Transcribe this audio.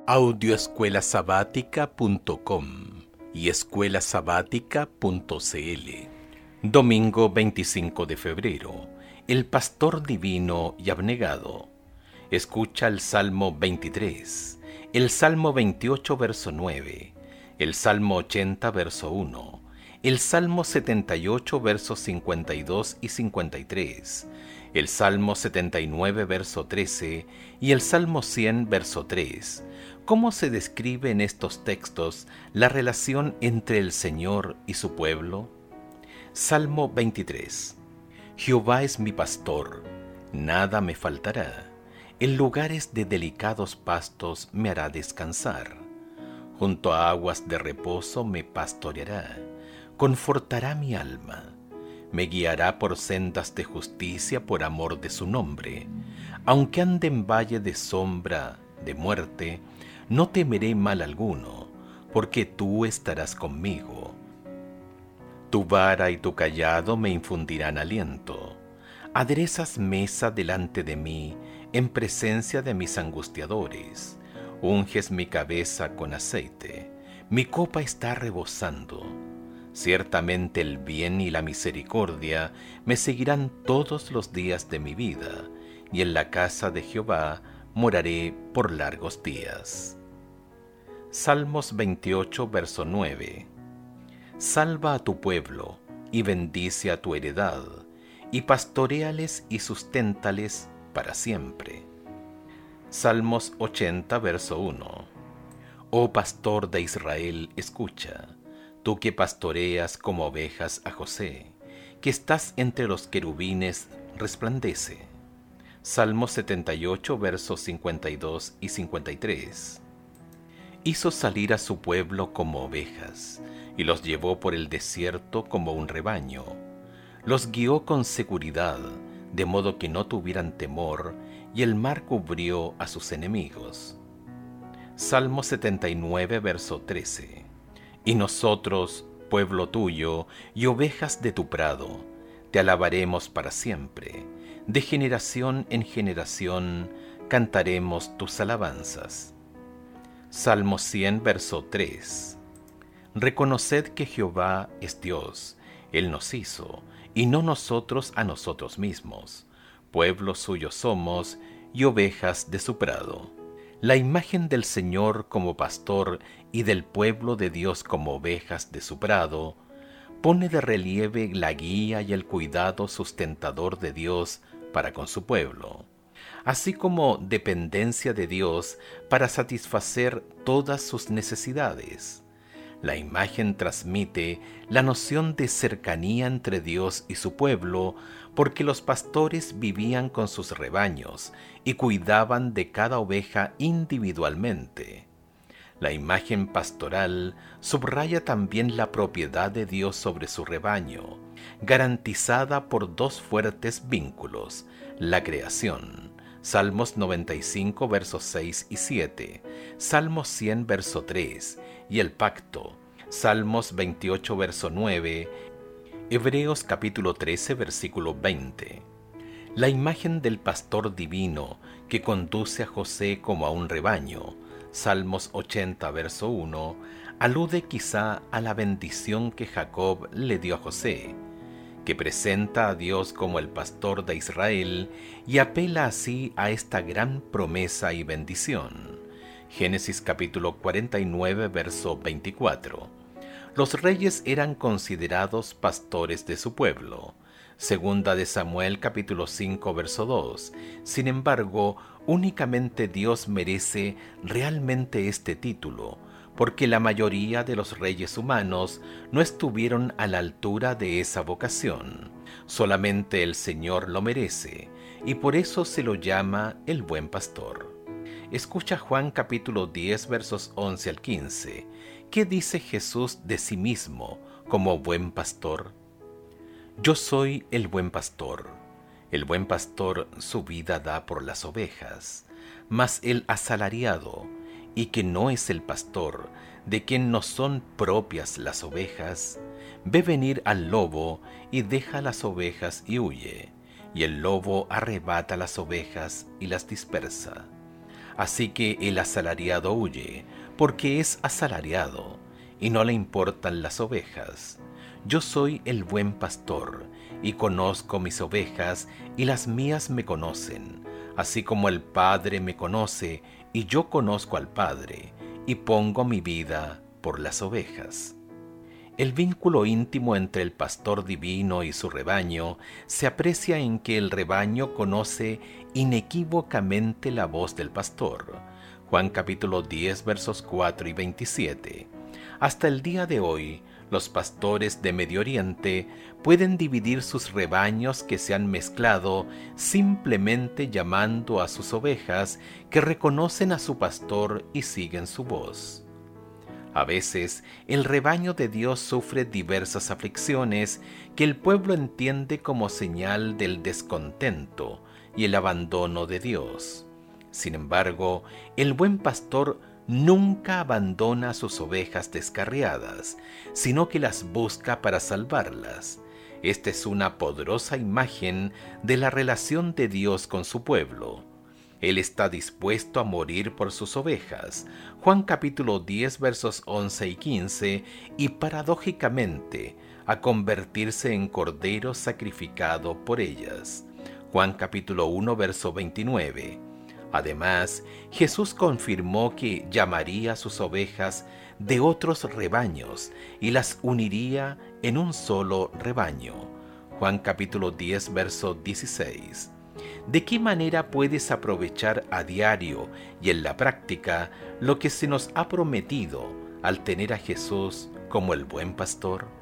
Audioescuelasabática.com y escuelasabática.cl. Domingo 25 de febrero. El pastor divino y abnegado. Escucha el Salmo 23, el Salmo 28, verso 9, el Salmo 80, verso 1, el Salmo 78, versos 52 y 53, el Salmo 79, verso 13 y el Salmo 100, verso 3. ¿Cómo se describe en estos textos la relación entre el Señor y su pueblo? Salmo 23. Jehová es mi pastor, nada me faltará. En lugares de delicados pastos me hará descansar. Junto a aguas de reposo me pastoreará, confortará mi alma. Me guiará por sendas de justicia por amor de su nombre. Aunque ande en valle de sombra de muerte, no temeré mal alguno, porque tú estarás conmigo. Tu vara y tu cayado me infundirán aliento. Aderezas mesa delante de mí, en presencia de mis angustiadores. Unges mi cabeza con aceite, mi copa está rebosando. Ciertamente el bien y la misericordia me seguirán todos los días de mi vida, y en la casa de Jehová moraré por largos días. Salmos 28, verso 9. Salva a tu pueblo, y bendice a tu heredad, y pastoréales y susténtales para siempre. Salmos 80, verso 1. Oh pastor de Israel, escucha, tú que pastoreas como ovejas a José, que estás entre los querubines, resplandece. Salmos 78, versos 52 y 53. Hizo salir a su pueblo como ovejas, y los llevó por el desierto como un rebaño. Los guió con seguridad, de modo que no tuvieran temor, y el mar cubrió a sus enemigos. Salmo 79, verso 13. Y nosotros, pueblo tuyo, y ovejas de tu prado, te alabaremos para siempre. De generación en generación cantaremos tus alabanzas. Salmo 100, verso 3. Reconoced que Jehová es Dios, Él nos hizo, y no nosotros a nosotros mismos. Pueblo suyo somos, y ovejas de su prado. La imagen del Señor como pastor y del pueblo de Dios como ovejas de su prado pone de relieve la guía y el cuidado sustentador de Dios para con su pueblo, así como dependencia de Dios para satisfacer todas sus necesidades. La imagen transmite la noción de cercanía entre Dios y su pueblo, porque los pastores vivían con sus rebaños y cuidaban de cada oveja individualmente. La imagen pastoral subraya también la propiedad de Dios sobre su rebaño, garantizada por dos fuertes vínculos: la creación, Salmos 95, versos 6 y 7, Salmos 100, verso 3, y el pacto, Salmos 28, verso 9, Hebreos capítulo 13, versículo 20. La imagen del pastor divino que conduce a José como a un rebaño, Salmos 80, verso 1, alude quizá a la bendición que Jacob le dio a José, que presenta a Dios como el pastor de Israel y apela así a esta gran promesa y bendición. Génesis capítulo 49, verso 24. Los reyes eran considerados pastores de su pueblo. Segunda de Samuel capítulo 5, verso 2. Sin embargo, únicamente Dios merece realmente este título, porque la mayoría de los reyes humanos no estuvieron a la altura de esa vocación. Solamente el Señor lo merece, y por eso se lo llama el buen pastor. Escucha Juan capítulo 10, versos 11 al 15. ¿Qué dice Jesús de sí mismo como buen pastor? Yo soy el buen pastor. El buen pastor su vida da por las ovejas, mas el asalariado, y que no es el pastor, de quien no son propias las ovejas, ve venir al lobo y deja las ovejas y huye, y el lobo arrebata las ovejas y las dispersa. Así que el asalariado huye, porque es asalariado, y no le importan las ovejas. Yo soy el buen pastor, y conozco mis ovejas, y las mías me conocen, así como el Padre me conoce, y yo conozco al Padre, y pongo mi vida por las ovejas. El vínculo íntimo entre el pastor divino y su rebaño se aprecia en que el rebaño conoce inequívocamente la voz del pastor. Juan capítulo 10 versos 4 y 27. Hasta el día de hoy, los pastores de Medio Oriente pueden dividir sus rebaños que se han mezclado simplemente llamando a sus ovejas que reconocen a su pastor y siguen su voz. A veces, el rebaño de Dios sufre diversas aflicciones que el pueblo entiende como señal del descontento y el abandono de Dios. Sin embargo, el buen pastor nunca abandona a sus ovejas descarriadas, sino que las busca para salvarlas. Esta es una poderosa imagen de la relación de Dios con su pueblo. Él está dispuesto a morir por sus ovejas. Juan capítulo 10 versos 11 y 15, y paradójicamente a convertirse en cordero sacrificado por ellas. Juan capítulo 1 verso 29. Además, Jesús confirmó que llamaría a sus ovejas de otros rebaños y las uniría en un solo rebaño. Juan capítulo 10 verso 16. ¿De qué manera puedes aprovechar a diario y en la práctica lo que se nos ha prometido al tener a Jesús como el buen pastor?